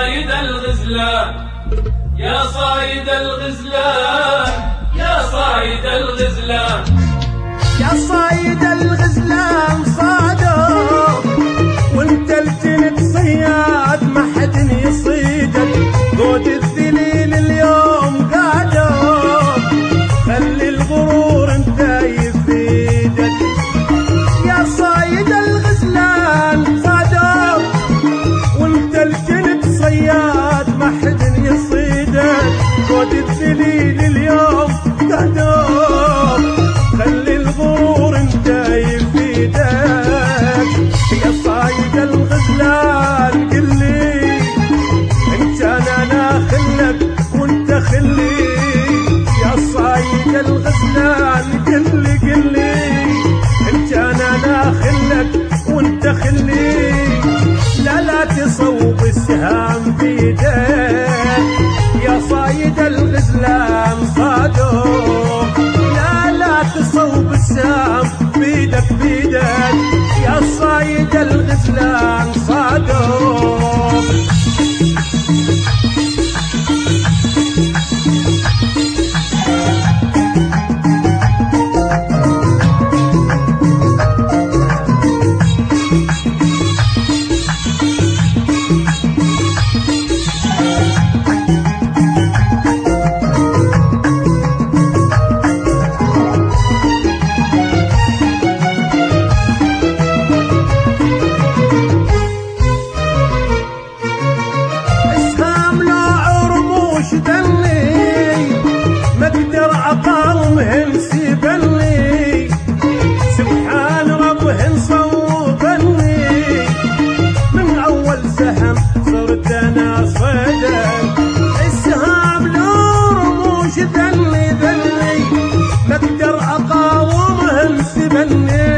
صايد الغزلان يا صايد الغزلان يا صايد الغزلان يا صايد الغزلان صادق وانت الجنب صياد ما حد يصيدك قود الذليل اليوم قادر خلي الغرور انت يفيدك يا صايد الغزلان صادق وانت الجنب صياد ما حد يصيدك قود الذليل اليوم قادر خلي الغرور انت يفيدك يا صايد الغزلان قلي انت انا خلك وانت خلي يا صايد الغزلان قلي انت انا خلك وانت خلي لا تصوب السهام بيدك يا صايد الغزلان صادق لا تصوب السهام بيدك يا صايد الغزلان صادق عقالهم سيبني سبحان ربهم صوبني من اول سهم صرت انا صيدك السهام لو رموش ذلي ما اقدر اقاومهم سيبني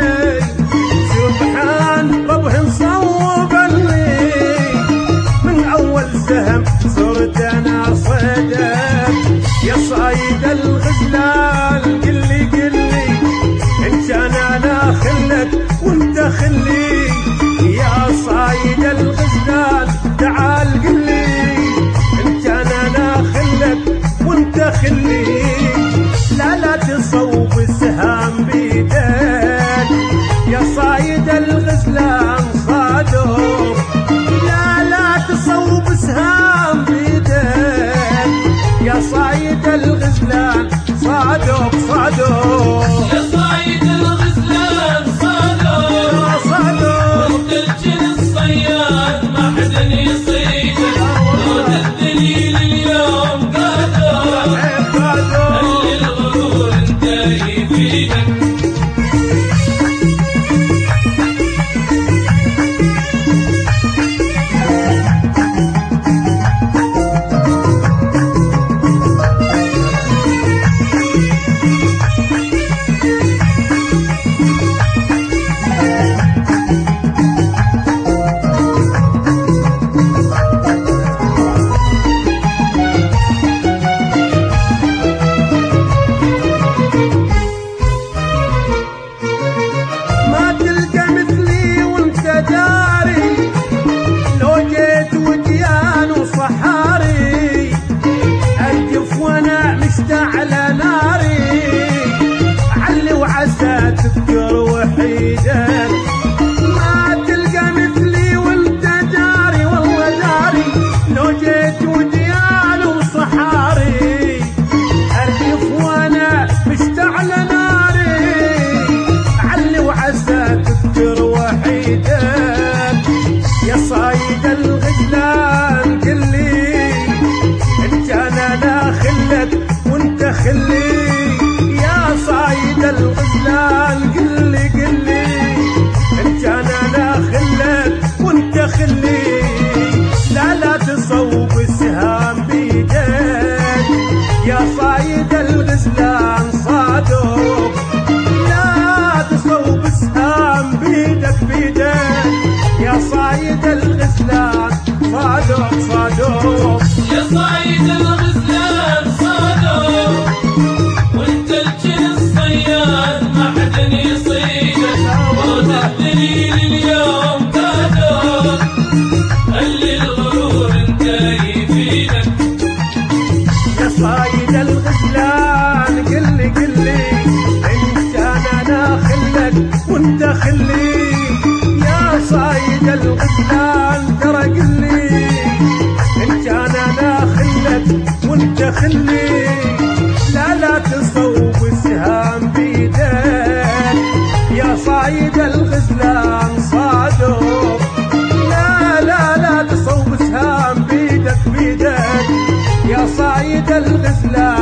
سبحان ربهم صوبني من اول سهم صرت انا صيدك يا صايد الغزلان قلي انت انا خلك وانت خلي يا صايد الغزلان تعال قلي انت انا خلك وانت خلي لا تصوب السهام بيدك يا صايد الغزلان صادق لا تصوب السهام بيدك يا صايد الغزلان صادق يا صايد الغزلان صادق وانت الجن الصياد ما حد يصيدك قود الذليل اليوم قادر خلي الغرور انت يفيدك الغزلان